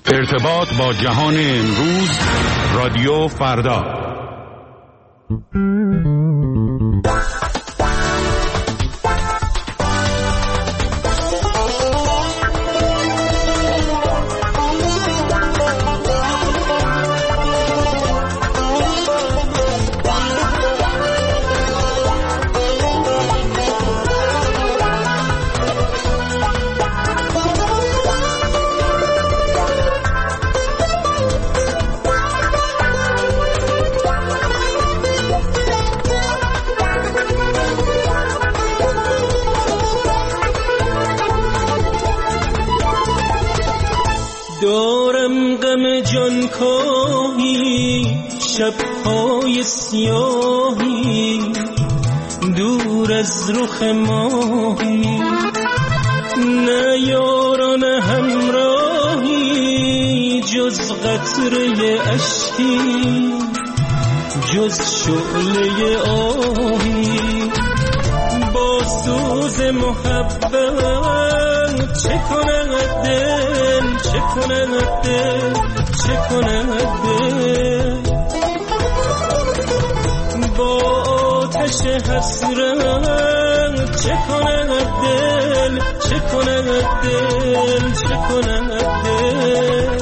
ارتباط با جهان امروز، رادیو فردا. دارم غم جان کاهی، شب‌های سیاهی، دور از رخ ماهی، نه یاران همراهی، جز قطره اشکی، جز شعله آهی. با سوز محبت چه کند دل، چه کند دل، چه کند دل. با آتش حسرت چه کند دل، چه کند دل، چه کند دل.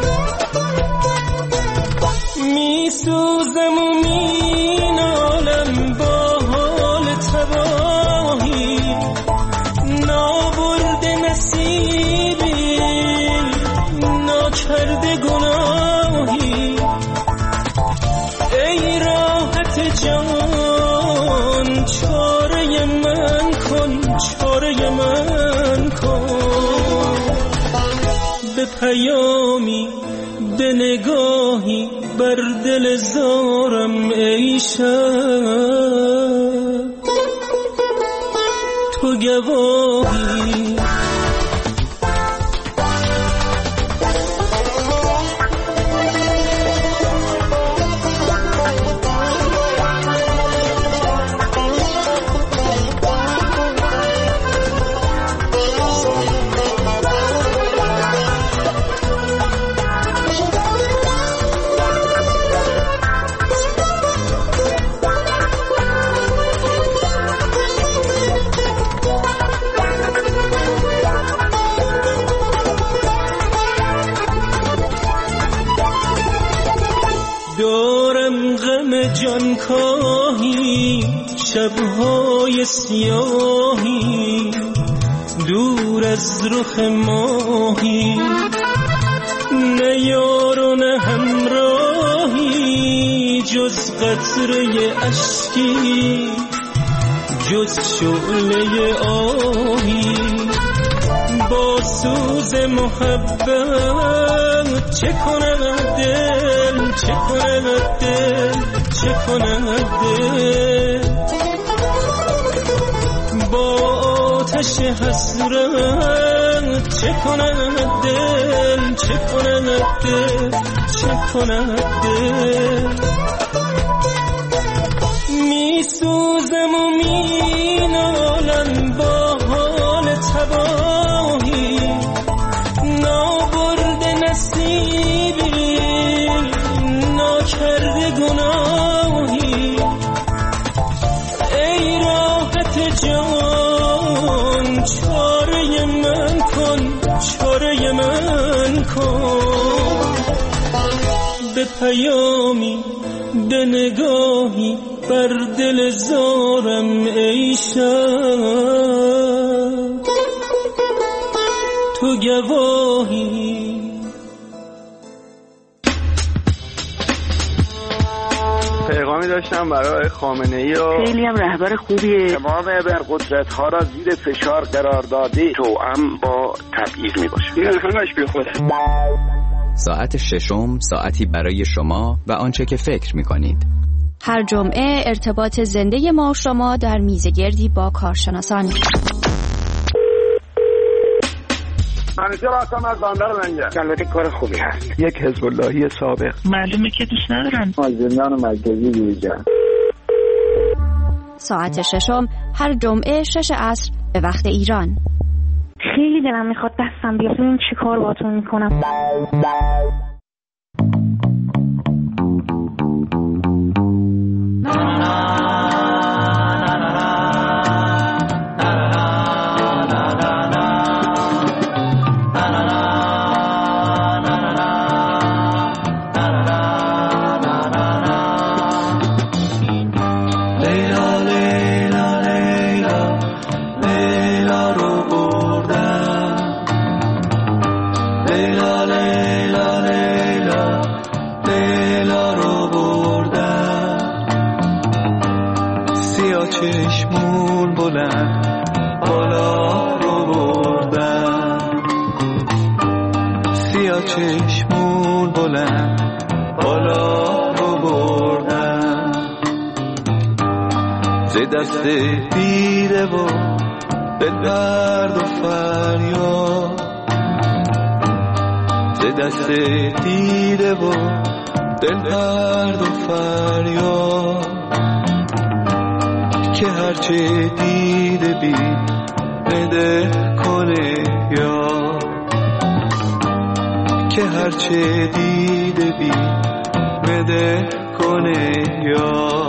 می سوزم و می نالم با حال تباهی، نابرده نصیبی، ناکرده گناهی. ای راحت جان چاره من کن، چاره من کن. به پیامی، به نگاهی، بر دل زارم ای شب تو گواهی. دارم غم جان کاهی، شب‌های سیاهی، دور از رخ ماهی، نه یار و نه همراهی، جز قطره اشکی، جز شعله آهی. با سوز محبت چه کند دل، چه کند دل، چه کند دل. با آتش حسرت چه کند دل، چه کند دل، چه کند دل. می سوزم و می نالم با حال تباهی، نابرده نصیبی، ناکرده گناهی. ای راحت جان چاره من کن، چاره من کن. به پیامی، به نگاهی، بر دل زارم ای شب تو گواهی. پیغامی داشتم برای خامنه‌ای و خیلی هم رهبر خوبیه. تمام ابرقدرت‌ها را زیر فشار قرار داده، توأم با تبعیض میباشه. این همش بیخوده. ساعت ششم، ساعتی برای شما و آنچه که فکر می‌کنید. هر جمعه ارتباط زنده ما و شما در میزگردی با کارشناسان. منیژه راستم از بندر لنگر. البته کار خوبی هست. یک حزب اللهی سابق. معلومه که دوست ندارن. زندان مرکزی بیرجان. ساعت ششم هر جمعه 6 عصر به وقت ایران. خیلی دلم میخواد دستم بیاد ببین چی کار باهاتون میکنم. چشمون بلند بالا رو بردم، ز دست دیده و دل درد و فریاد، ز دست دیده و دل درد و فریاد، که هرچه دیده بی بده کنه یا، که هرچه دیده بی بده کنه یا.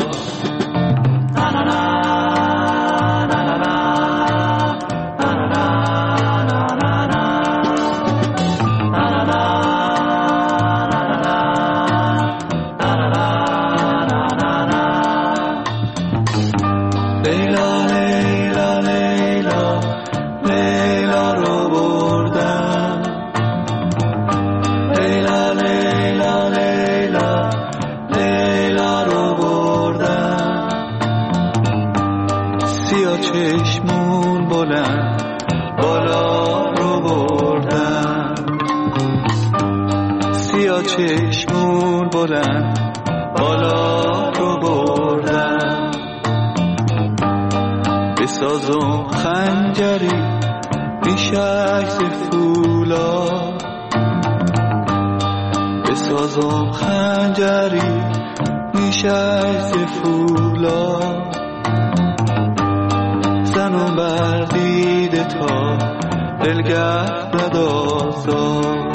چشمون بلند بالا رو بردم، سیاه چشمون بلند بالا رو بردم، بسازم خنجری بیشک ز فولاد، بسازم خنجری بیشک ز فولاد، زنم بر دیده تا دلگه ندازم،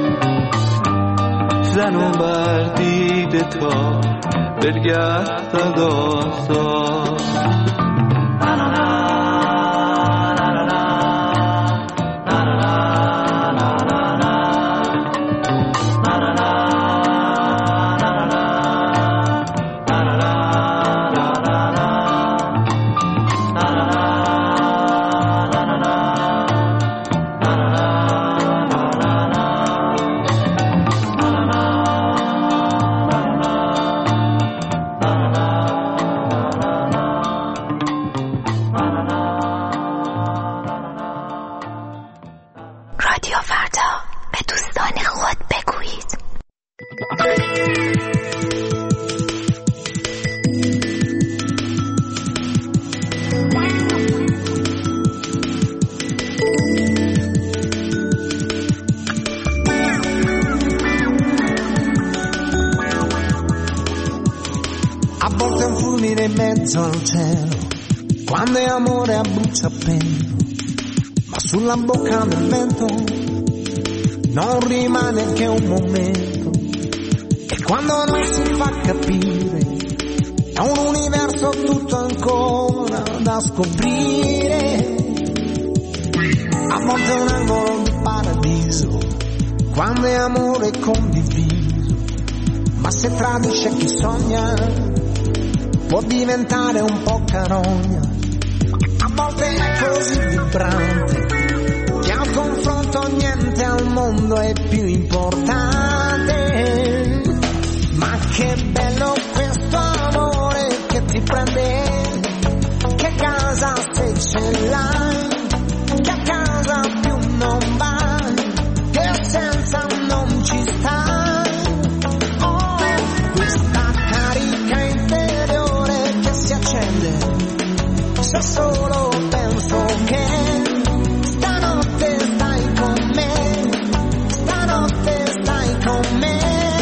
زنم بر دیده تا دلگه ندازم. رادیو فردا، به دوستان خود بگویید. A volte un fulmine in mezzo al cielo, quando è amore a bruciapelo, ma sulla bocca del vento non rimane che un momento, e quando non si fa capire è un universo tutto ancora da scoprire. A volte è un angolo di paradiso quando è amore condiviso, ma se tradisce chi sogna può diventare un po' carogna. A volte è così vibrante che al confronto niente al mondo è più importante. Ma che bello questo amore che ti prende, che casa se ce l'hai, che a casa più non vai, che senza non ci stai. Oh, questa carica interiore che si accende se solo penso che stanotte stai con me, stanotte stai con me.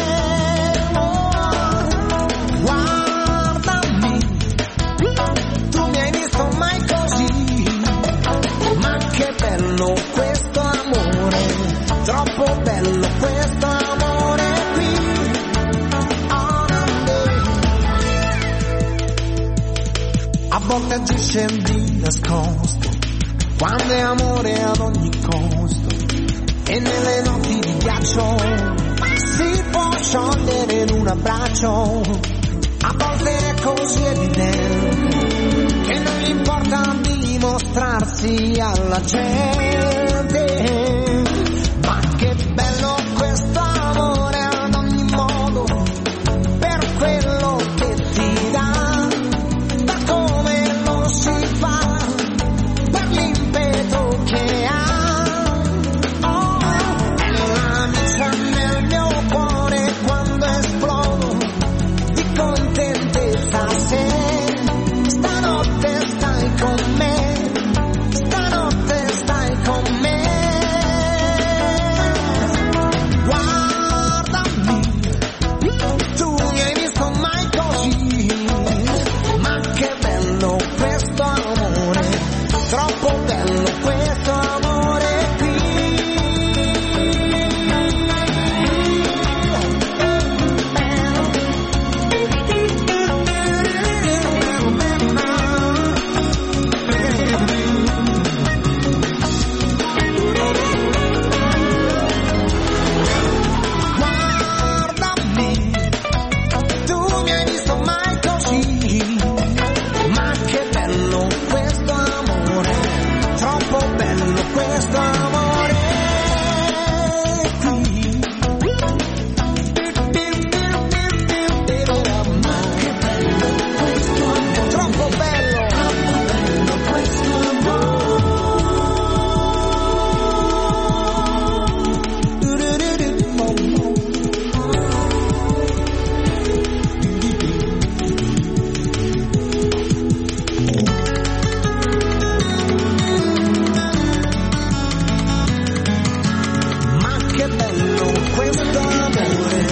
Oh, guardami, tu mi hai visto mai così, ma che bello bello questo amore qui. A volte agisce di nascosto, quando è amore ad ogni costo, e nelle notti di ghiaccio si può sciogliere in un abbraccio. A volte è così evidente che non gli importa dimostrarsi alla gente, ma che bello questo amore ad ogni modo, per quello che ti dà, da come lo si fa, per l'impeto che ha. Oh, è l'amica nel mio cuore quando esplodo di contentezza. Se stanotte stai con me, stanotte stai con me. Guardami, tu mi hai visto mai così, ma che bello questo amore, troppo bello questo amore qui. Guardami, tu mi hai visto mai così, ma che bello questo amore, troppo bello questo amore qui. Ma che bello questo amore, troppo bello questo Ma che bello questo amore.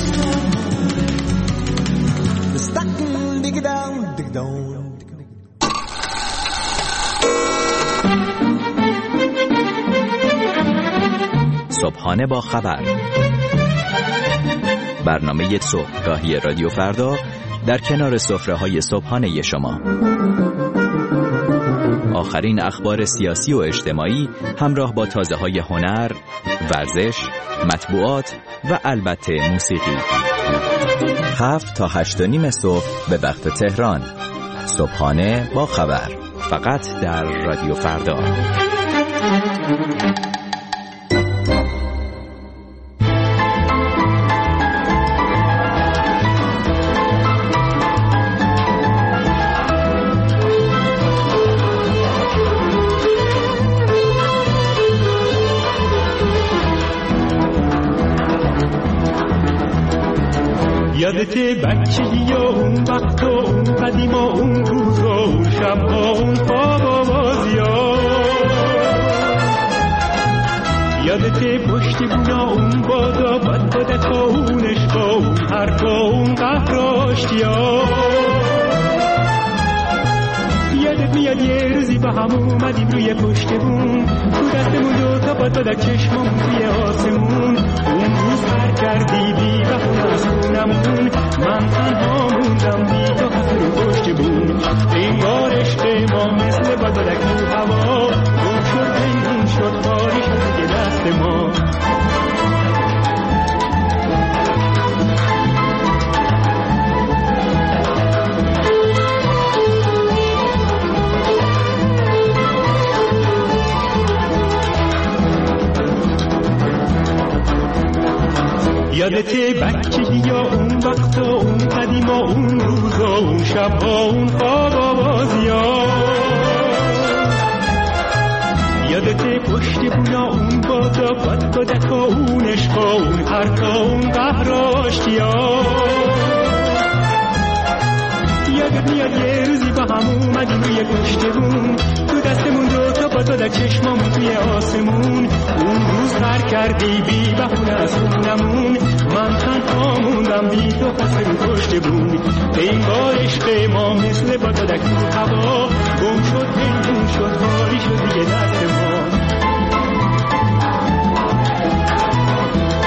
Stuck dig down, dig down, dig down. صبحانه با خبر، برنامه صبحگاهی رادیو فردا در کنار سفره‌های صبحانه شما. آخرین اخبار سیاسی و اجتماعی همراه با تازه‌های هنر، ورزش، مطبوعات و البته موسیقی. 7 تا 8:30 صبح به وقت تهران. صبحانه با خبر، فقط در رادیو فردا. یادته بچگی و اون وقت و اون قدیم و اون روز و اون شب و اون خواب و بازی‌ها. یادته پشت بونا اون بادا بد بدکا اون عشقا اون حرفا اون قهر و آشتی‌ها. یادت میاد یه روزی با هم اومدیم روی پشت بون، تو دستمون دوتا با تا در چشممون توی آسمون. اون روز هر کردی بی بهونه از خونمون، من تنها موندم بی تو رو پشت بون. این بار عشق ما مثل بادک تو هوا، گم شد بینون شد خالی شد دیگه دست ما. یادته بچگی یا اون وقت و اون قدیم و اون روز و اون شب و اون خواب و بازی‌ها. یادته پشت بونا اون بادا بد بدک و اون عشقا اون حرفا اون قهر و آشتی‌ها. یادت میاد یه روزی با هم اومدیم روی پشت بون، تو دستمون دوتا با تو در چشممون توی آسمون. اون روز هر کردی بی بهونه از خونمون، من تنها موندم بی تو رو پشت بون. این بار عشق ما مثل بادک تو هوا، گم شد پنهون شد خالی شد دیگه دست ما.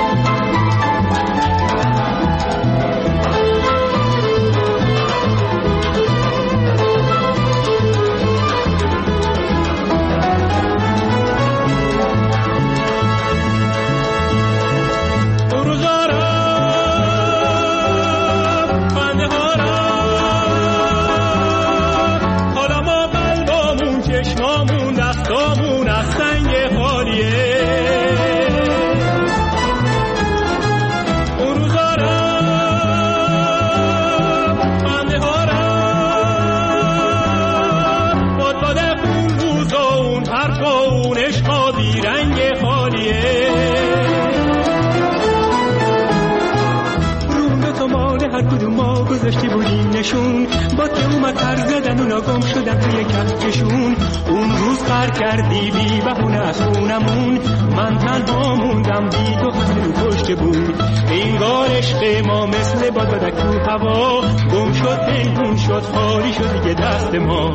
ما گذاشته بودیم نشون، با که اومد پر زدن اونا گم شدن توی کفششون. اون روز قر کردی بی بهونه از خونمون، من تنها موندم بی تو خط رو پشت بود. انگار عشق ما مثل بادبادک تو هوا، گم شد پنهون شد خالی شد دیگه دست ما.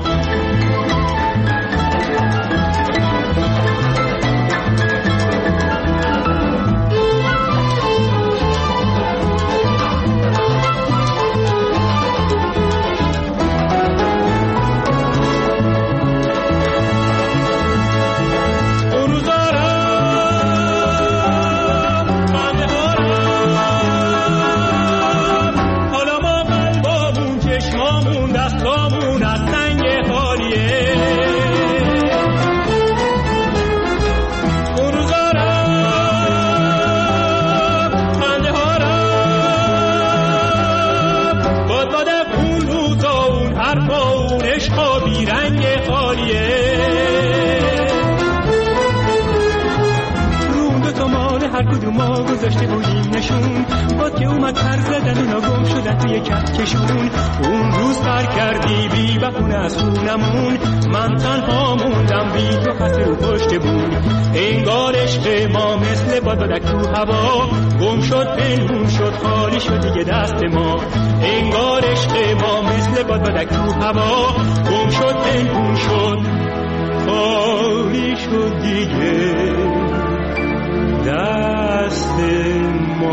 ما گذاشته بودیم نشون، با که اومد پر زدن اونا گم شدن توی کفششون. اون روز پر کردی بی بهونه از خونمون، من تنها موندم بی تو خط رو پشت بود. انگار عشق ما مثل بادبادک تو هوا، گم شد پنهون شد خالی شد دیگه دست ما. انگار عشق ما مثل بادبادک تو هوا، گم شد پنهون شد خالی شد دیگه دست ما.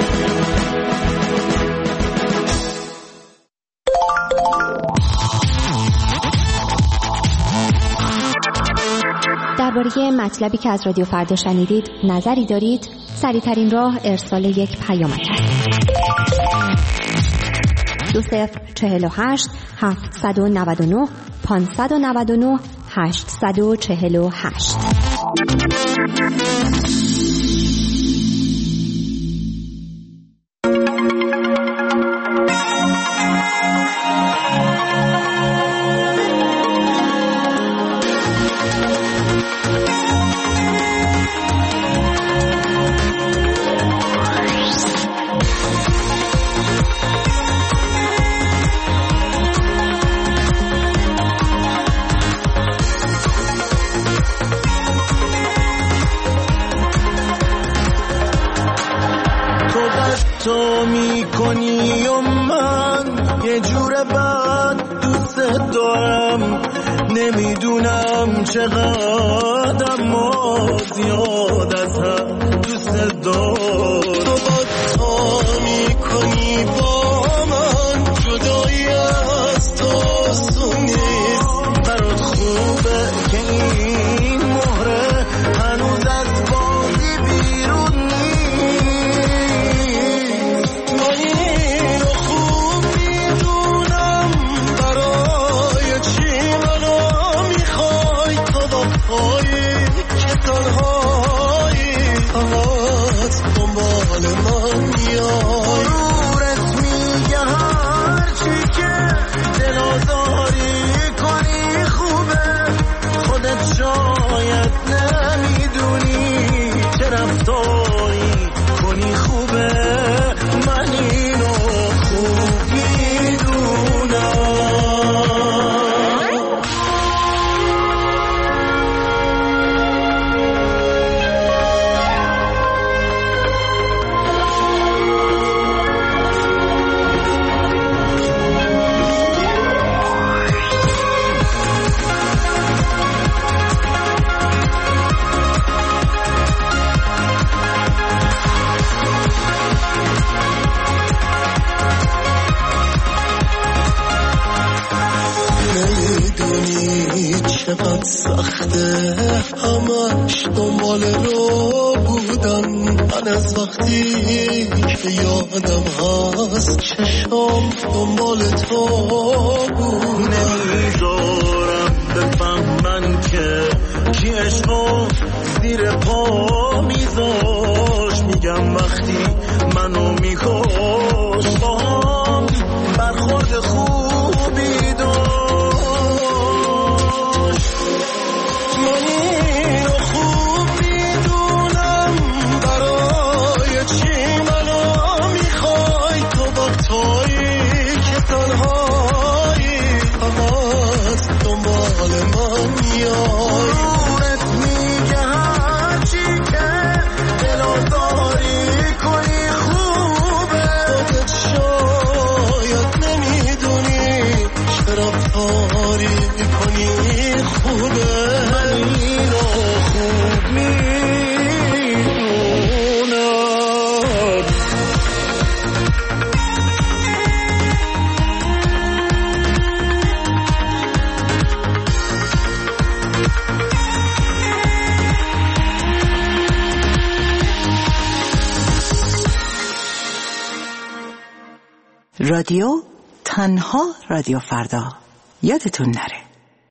درباره مطلبی که از رادیو فردا شنیدید نظری دارید؟ سریع‌ترین راه ارسال یک پیامک است. 2048 799 599 848. تو میکنی و من یه جور بد دوست دارم، نمیدونم چقدر اما زیاد از هم دوست دارم. تو با تا میکنی با من، جدایی از تو سونیست. برات خوبه که این مهره هنوز از بازی بیرون دنبال من میای. غرورت میگه هرچی که دل آزاری کنی خوبه، خودت شاید نمیدونی چه رفتاری کنی خوبه. من اینو خوب میدونم. چقدر سخته همش دنبال رو بودن. من از وقتی که یادم هست چشم دنبال تو بود. نمیذارم بفهمن که کی عشقو زیر پا میذاش. میگم وقتی منو میکش با هم برخورد خوبی داشت. تویی رادیو تنها رادیو فردا، یادتون نره.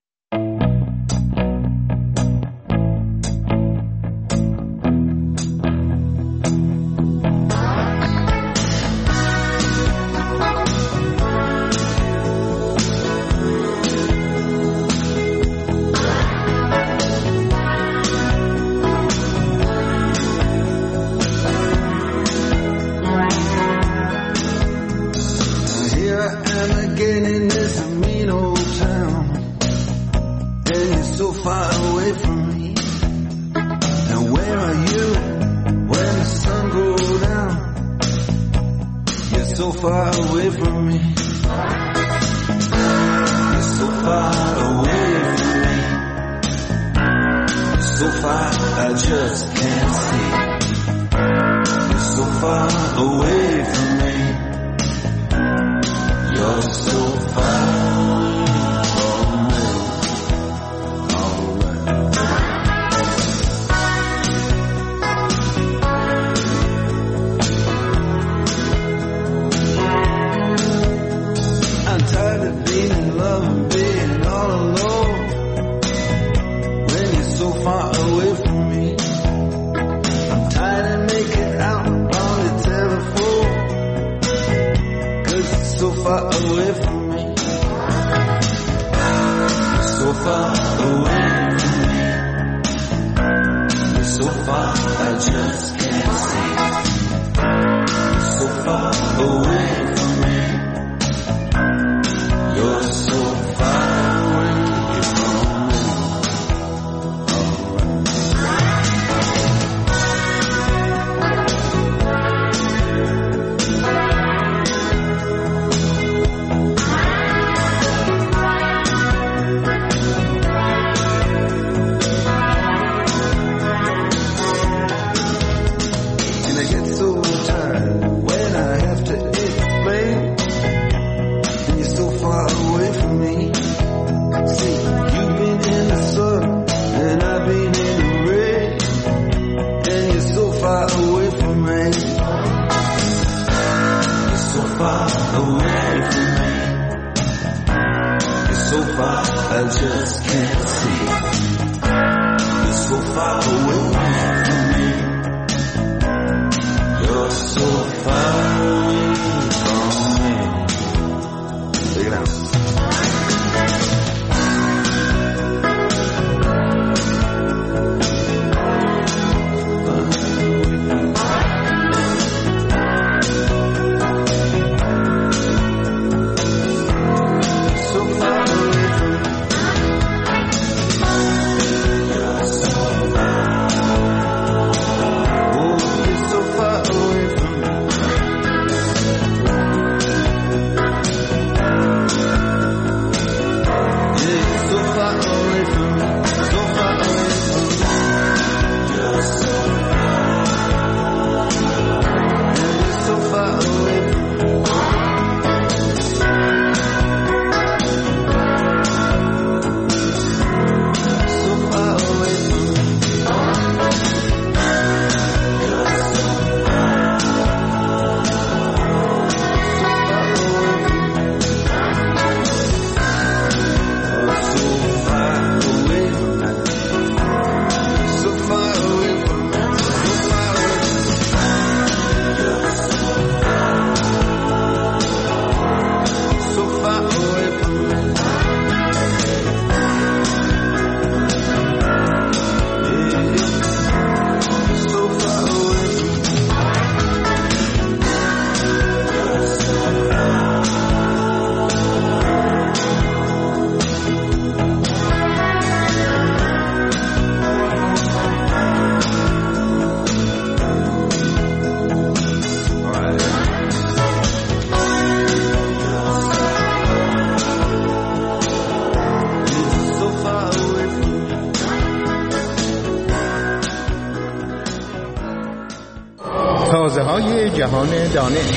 تازه‌های جهان دانش.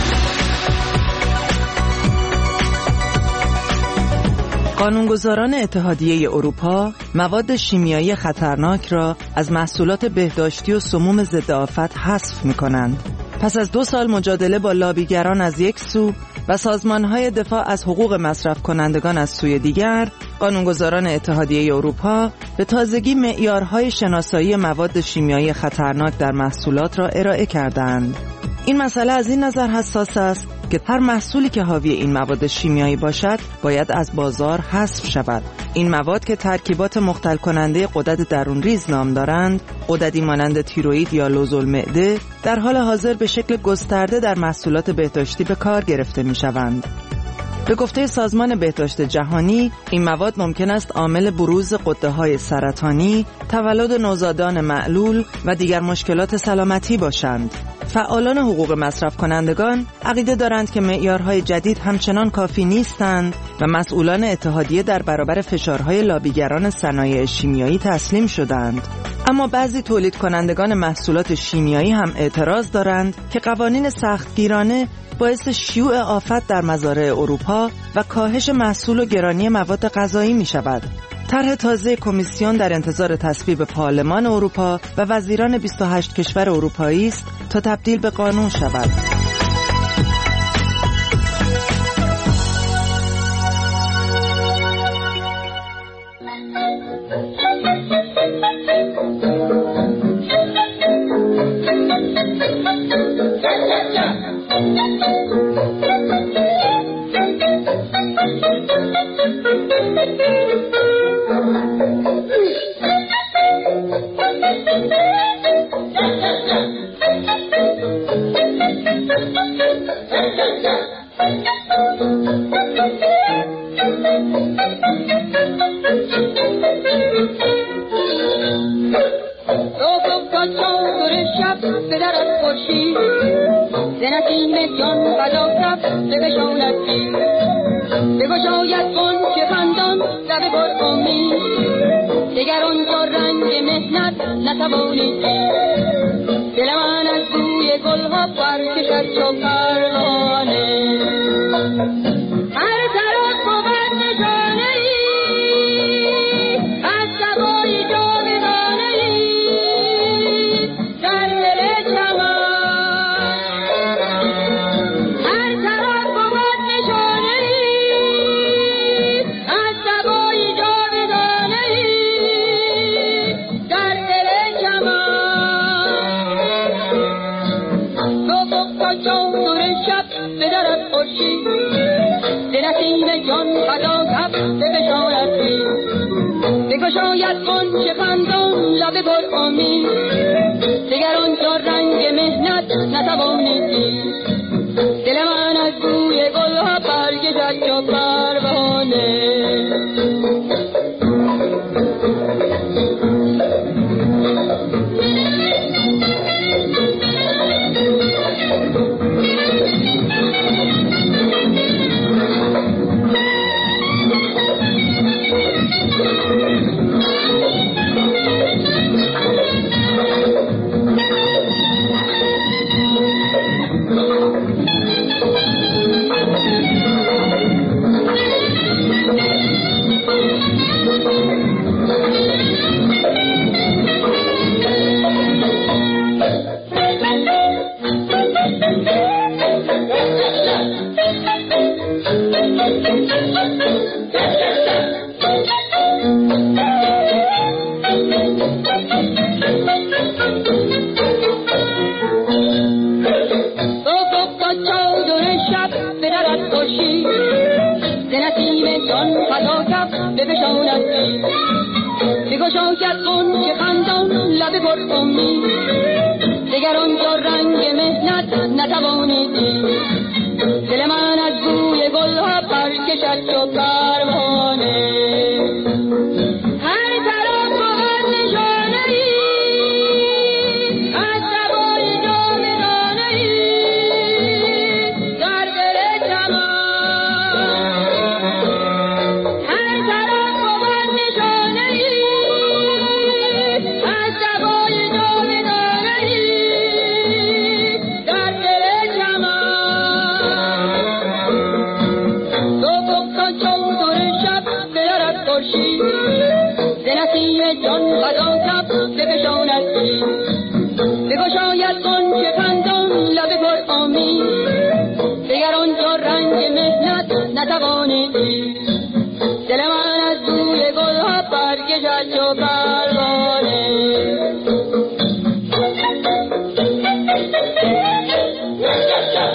قانونگذاران اتحادیه اروپا مواد شیمیایی خطرناک را از محصولات بهداشتی و سموم ضد آفت حذف می‌کنند. پس از 2 سال مجادله با لابیگران از یک سو و سازمان‌های دفاع از حقوق مصرف کنندگان از سوی دیگر، قانونگذاران اتحادیه اروپا به تازگی معیارهای شناسایی مواد شیمیایی خطرناک در محصولات را ارائه کردند. این مسئله از این نظر حساس است که هر محصولی که حاوی این مواد شیمیایی باشد باید از بازار حذف شود. این مواد که ترکیبات مختل کننده غدد درونریز نام دارند، غددی مانند تیروئید یا لوزالمعده، در حال حاضر به شکل گسترده در محصولات بهداشتی به کار گرفته می شوند. به گفته سازمان بهداشت جهانی، این مواد ممکن است عامل بروز غده‌های سرطانی، تولد نوزادان معلول و دیگر مشکلات سلامتی باشند. فعالان حقوق مصرف کنندگان عقیده دارند که معیارهای جدید همچنان کافی نیستند و مسئولان اتحادیه در برابر فشارهای لابیگران صنایع شیمیایی تسلیم شدند. اما بعضی تولید کنندگان محصولات شیمیایی هم اعتراض دارند که قوانین سختگیرانه باعث شیوع آفت در مزارع اروپا و کاهش محصول و گرانی مواد غذایی می شود. طرح تازه کمیسیون در انتظار تصویب پارلمان اروپا و وزیران 28 کشور اروپایی است تا تبدیل به قانون شود.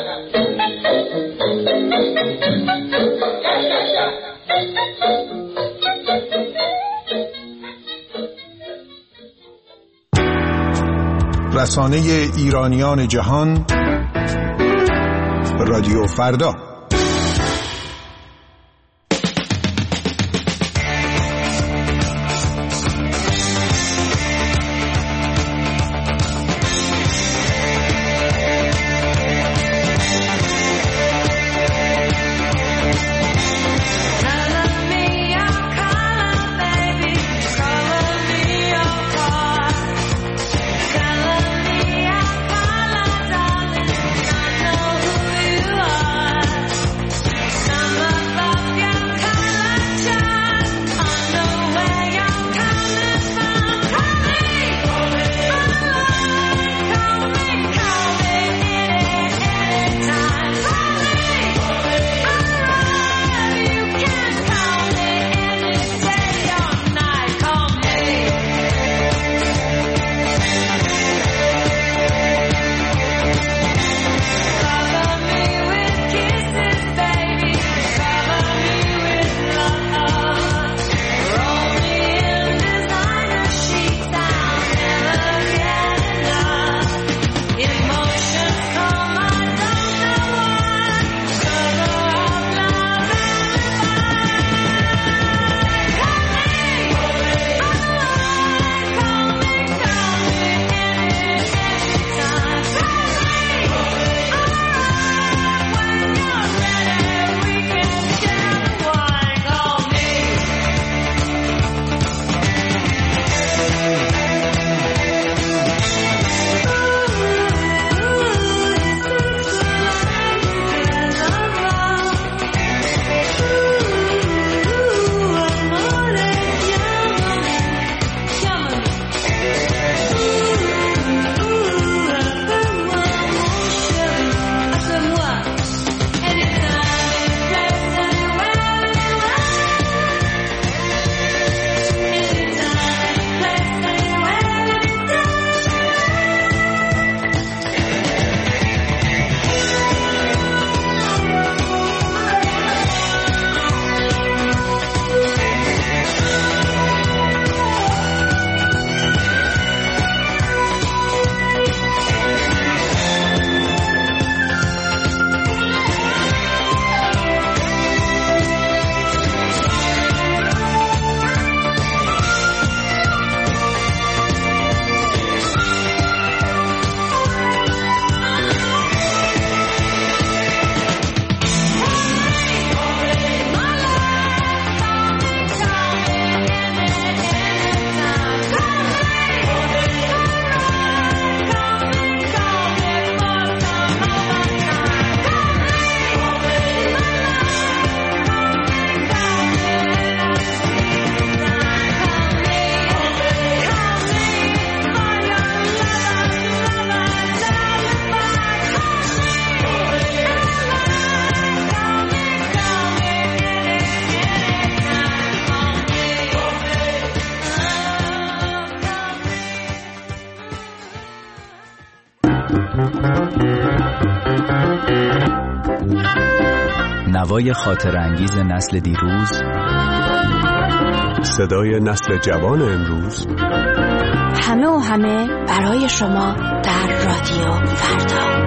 رسانه ایرانیان جهان، رادیو فردا. نوای خاطر انگیز نسل دیروز، صدای نسل جوان امروز، همه و همه برای شما در رادیو فردا.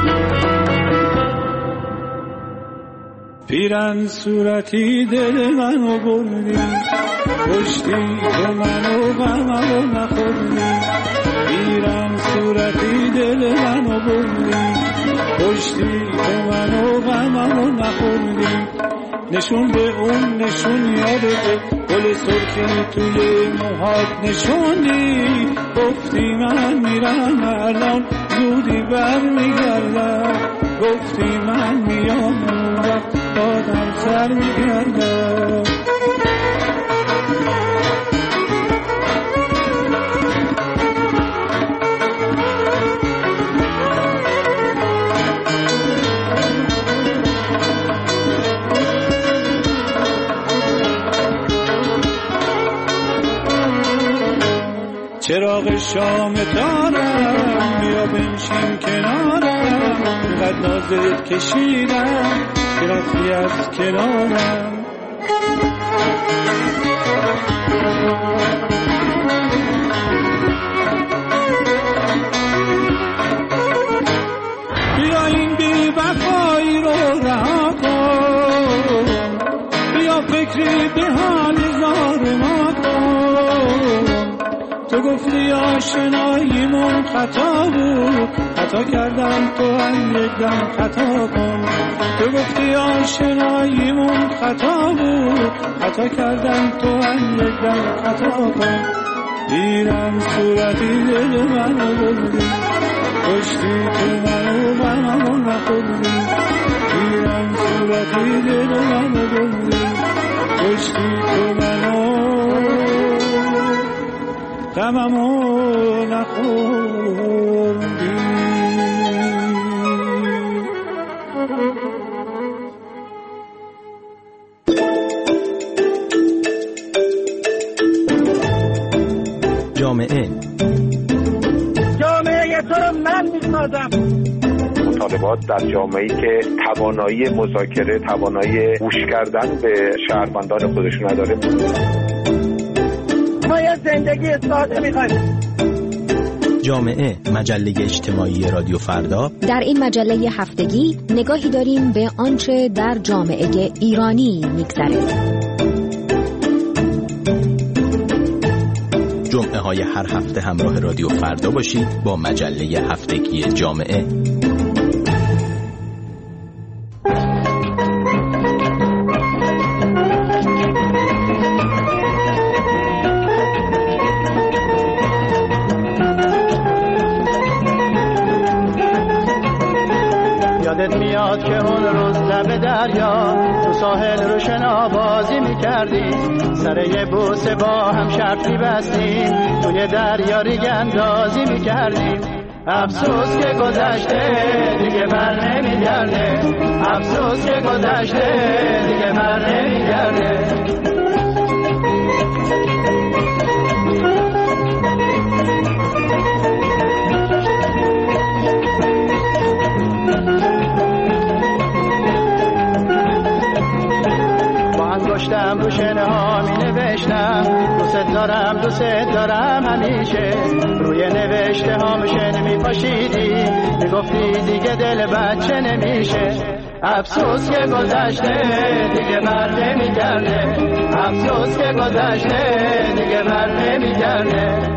پیرن صورتی دل منو بردی، پشتی که منو غممو نخوردی. پیرن صورتی دل منو بردی، پشتی که منو غممو نخوردی. نشون به اون نشون یادته، گل سرخی توی موهات نشوندی. گفتی من میرم الان زودی برمیگردم، گفتی من میام اون وقت دادم سر میگردم. چراغ شام دارم، بیا بنشین کنارم. صد نازت کشیدم که رفتی از کنارم. بیا این بی وفایی رو رها کن، بیا فکری به حال زار ما کن. تو گفتی آشناییمون خطا بود، خطا کردم تو هم یک دم خطا کن. تو گفتی آشناییمون خطا بود، خطا کردم تو هم یک دم خطا کن. دیرم صورتی دل منو بردی، کشتی تو منو غممو نخوردی. دیرم صورتی دل منو بردی، کشتی تو منو غممو نخوردی. جامعه تو رو من میسازم. مطالبات در جامعه‌ای که توانایی مذاکره، توانایی گوش کردن به شهروندان خودشون نداره. ما یه زندگی ساده می‌خوایم. جامعه، مجله اجتماعی رادیو فردا. در این مجله هفتگی نگاهی داریم به آنچه در جامعه ایرانی می‌گذره. جمعه های هر هفته همراه رادیو فردا باشید با مجله هفتگی جامعه. یادت میاد که اون روز لب دریا تو ساحل رو شنابازی میکردی، سر یه بوسه با هم شرط می‌بستیم، توی دریا ریگ اندازی میکردیم. افسوس که گذشته دیگه بر نمیگرده، افسوس که گذشته دیگه بر نمیگرده. انگشتم رو شنه ها می نوشتم، دوست دارم همیشه. روی نوشته ها شنه می پاشیدی، می گفتی دیگه دل بچه نمیشه. افسوس که گذشته دیگه بر نمیگرده، افسوس که گذشته دیگه بر نمیگرده.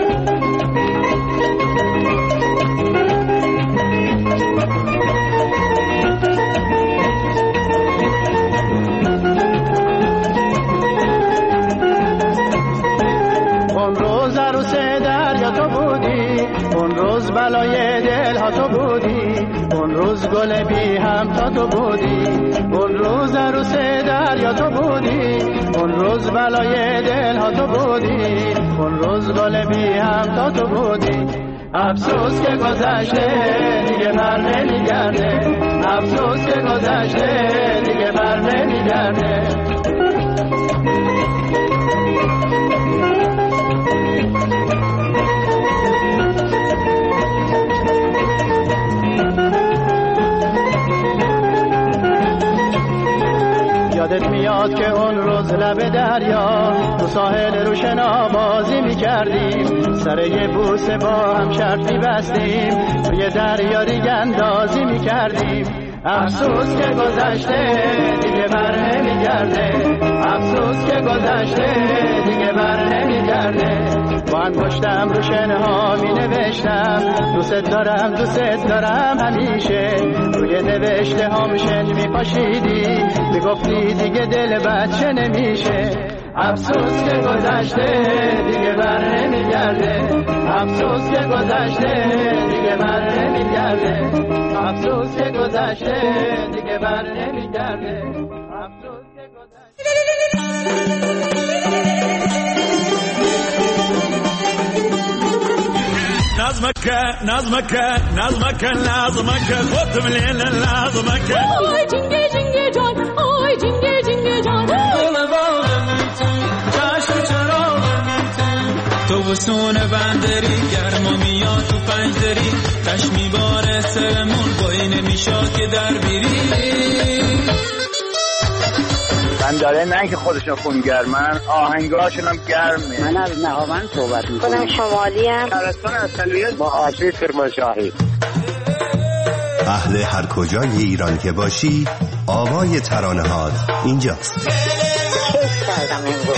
اون روز بلای دل ها تو بودی، اون روز گل بی هم تا تو بودی. اون روز عروس دریا تو بودی، اون روز بلای دل ها تو بودی. اون روز گل بی هم تا تو بودی. افسوس که گذشته دیگه بر نمیگرده، افسوس که گذشته دیگه بر نمیگرده. یادت میاد که اون روز لب دریا تو ساحل رو شنابازی میکردیم، سر یه بوسه با هم شرط میبستیم، توی دریا ریگ اندازی میکردیم. افسوس که گذشته دیگه بر نمیگرده، افسوس که گذشته دیگه بر نمیگرده. با انگشتم رو شنه ها می نوشتم، دوست دارم همیشه. روی نوشته ها شن می پاشیدی، می گفتی دیگه دل بچه نمیشه. افسوس که گذشته دیگه بر نمیگرده، افسوس که گذشته دیگه بر نمیگرده، افسوس که گذشته دیگه بر نمیگرده، افسوس که گذشته. نظمك خد من الليل لازمك. آی جنگه جنگه جان، آی جنگه جنگه جان. تو تابستون بندری گرما میاد تو پنجدری تش میباره سرمون بایی نمیشاد که در بیری بنداره نه که خودشون خونگرمن آهنگاشون هم گرمه. من از نهاوند صحبت میکنم. شمالی هم شهرستان اصلیت با آشی کرمانشاهی. اهل هر کجای ایران که باشی آوای ترانه هات اینجاست. کیف کردم امروز.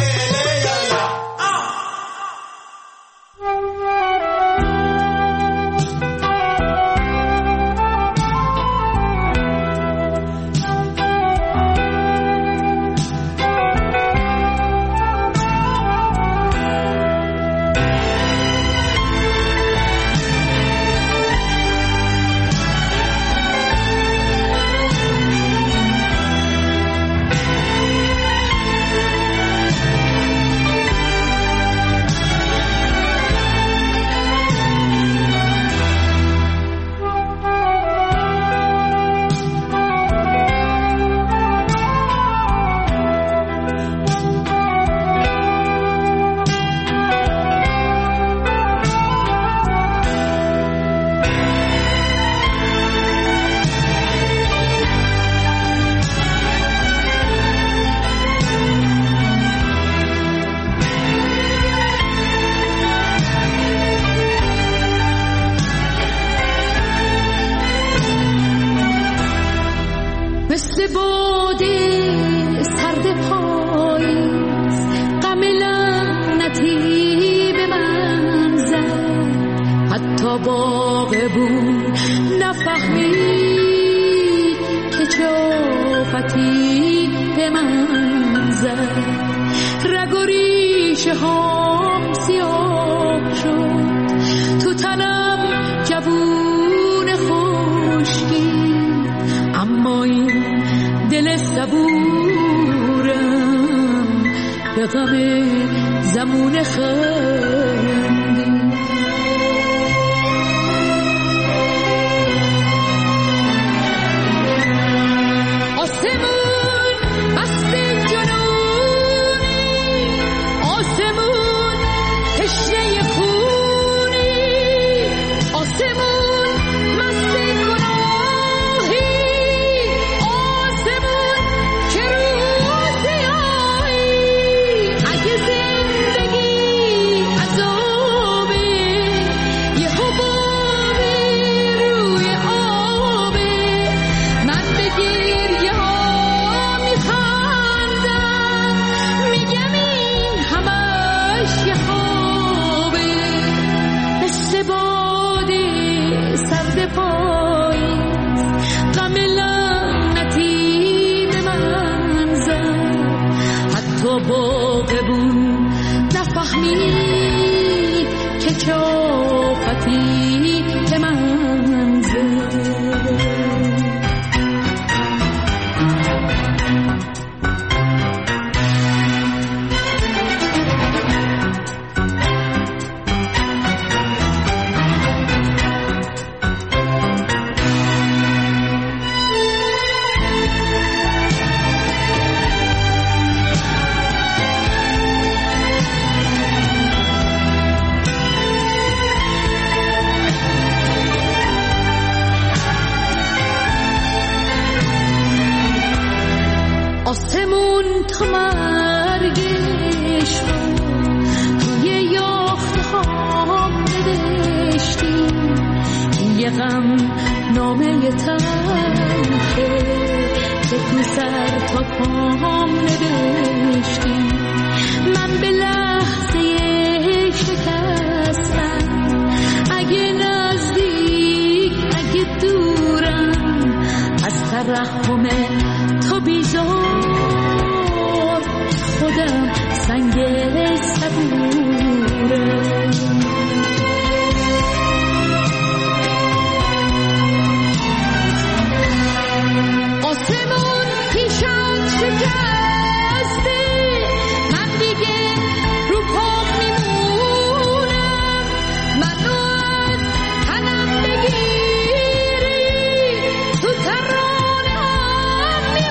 ترانه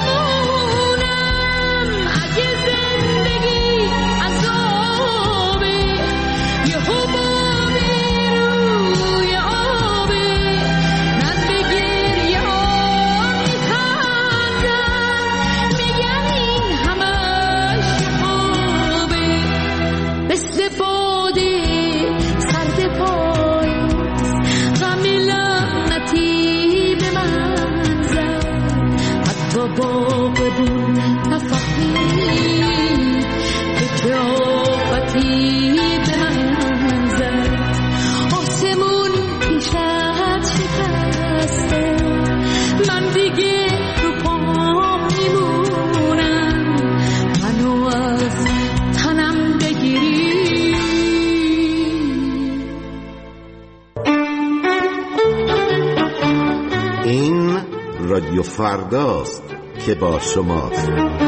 رادیو فرداست که با شماست.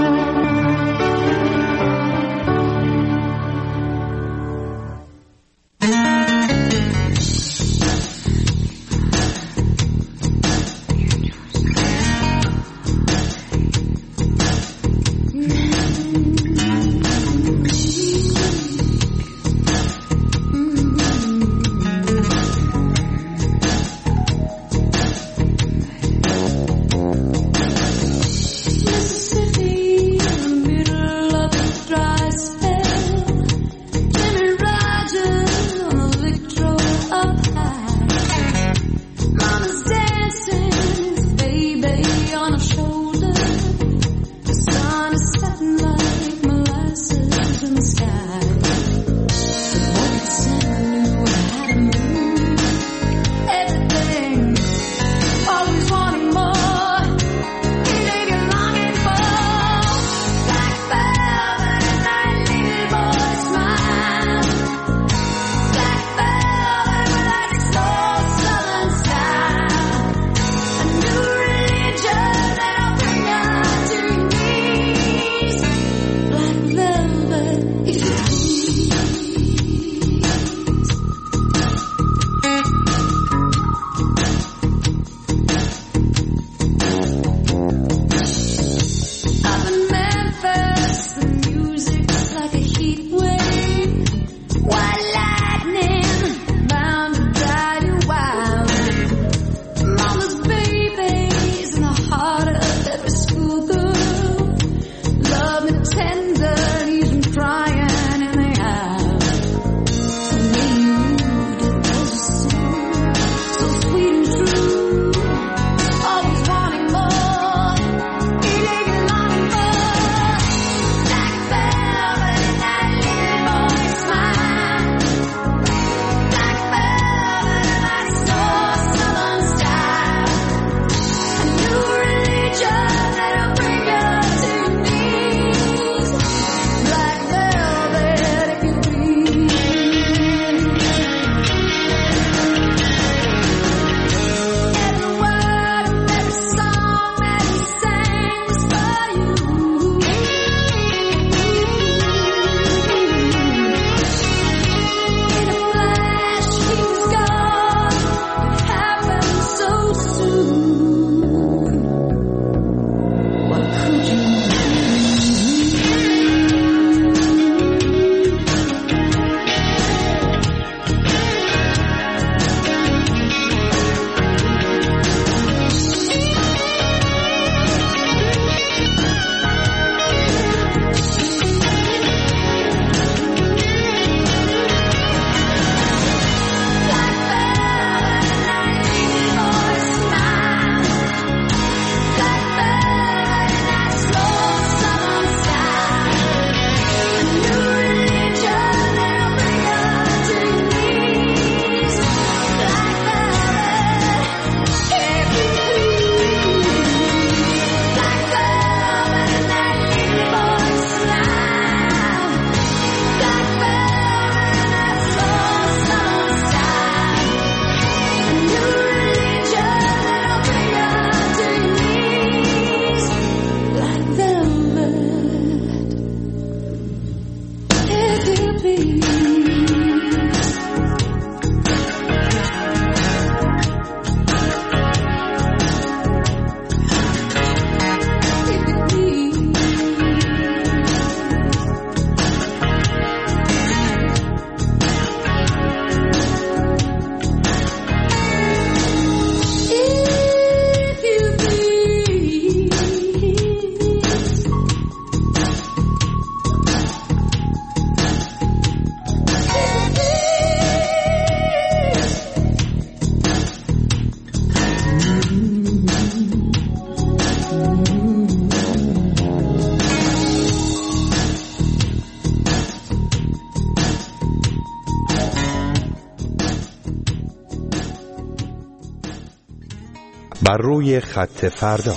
بر روی خط فردا.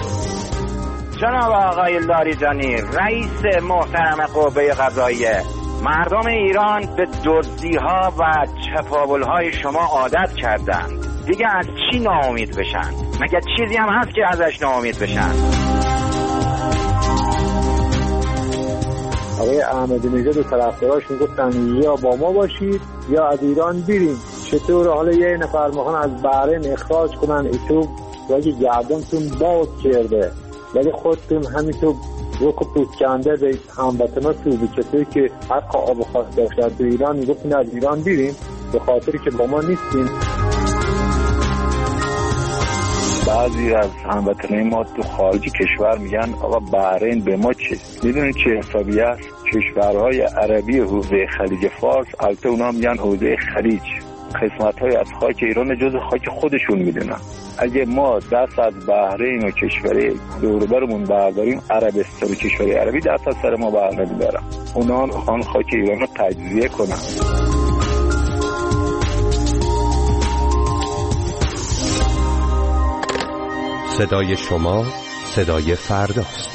جناب آقای لاریجانی، رئیس محترم قوه قضاییه، مردم ایران به دزدی‌ها و چپاول‌های شما عادت کردند. دیگه از چی ناامید بشن؟ مگه چیزی هم هست که ازش ناامید بشن؟ آقای احمدی نژاد و طرفداراش میگفتن یا با ما باشید یا از ایران بریم. چطور حالا یه نفر میخوان از بحرین اخراج کنن ایتو و اگه گردنتون باز کرده ولی خودتون همینطور روک و پوست کنده به هموطناتون به کسایی که حق آب و خاص داشتن تو ایران میگفتین از ایران بریم به خاطری که با ما نیستیم. بعضی از هموطنای ما تو خارج کشور میگن آقا بحرین به ما چه؟ میدونید چه حسابی است؟ کشورهای عربی حوزه خلیج فارس، البته اونا میگن حوزه خلیج، قسمت‌های از خاک ایران جزء خاک خودشون میدونن. اگه ما دست از بحرین و کشور دور و برمون برداریم، عربستان و کشور عربی دست از سر ما بر نمیدارن. اونا میخوان خاک ایران رو تجزیه کنن. صدای شما صدای فرداست.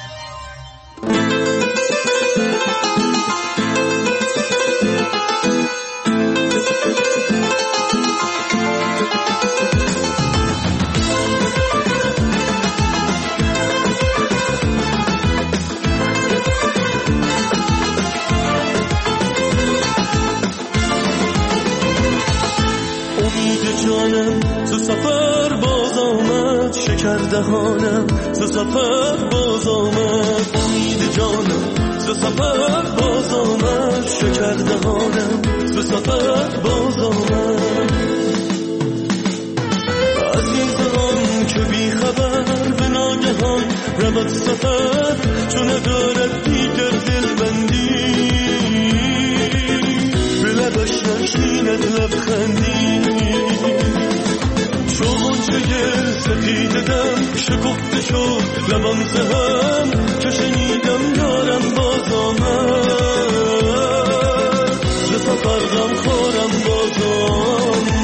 دهانم ز سفر باز آمد، امید جانم ز سفر باز آمد، شکر دهانم ز سفر باز آمد. عزیزان که بی خبر به ناگهان رود سفر، چون ندارد دیگر دلبندی، به لبش نشیند لبخندی. سفید دم شکفته شد لبم زهم، که شنیدم یارم باز آمد، ز سفر غم خورم باز آمد.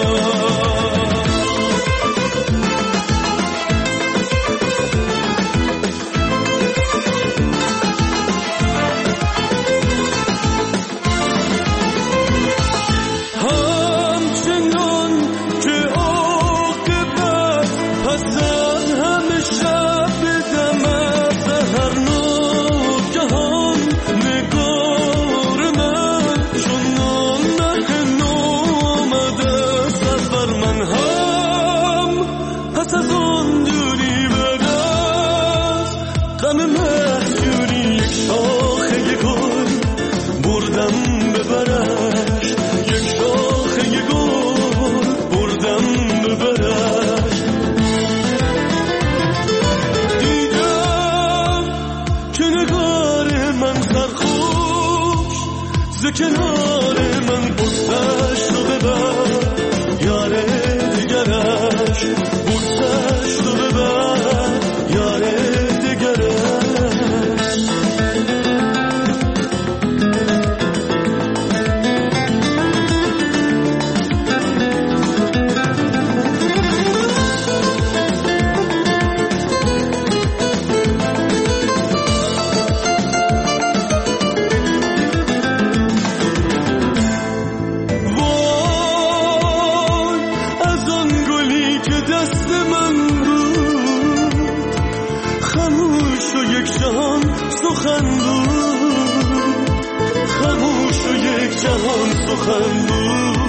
کنار من بوسش رو ببر، یار دیگرش بوسش رو ببر، یار دیگرش. خاموش و یک جهان سخن بود.